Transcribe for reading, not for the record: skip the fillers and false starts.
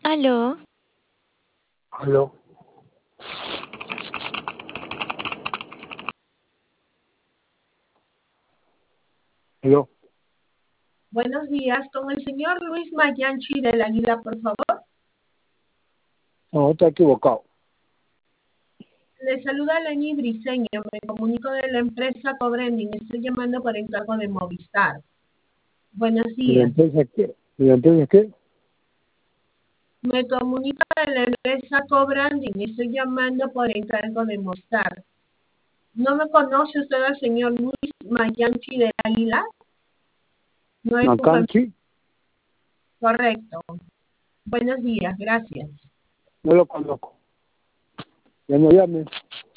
Aló, Aló, aló. Buenos días, con el señor Luis Mayanchi del Águila, por favor. No, está equivocado. Le saluda Lenny Briseño, me comunico de la empresa Cobrending, estoy llamando por encargo de Movistar. Buenos ¿Y la días. empresa qué? ¿Y la empresa qué? Me comunico de la empresa Cobranding, estoy llamando por encargo de Movistar. ¿No me conoce usted al señor Luis Mayanchi del Águila? No es su Macanchi, correcto. Buenos días, gracias. no lo conozco. Ya no llame.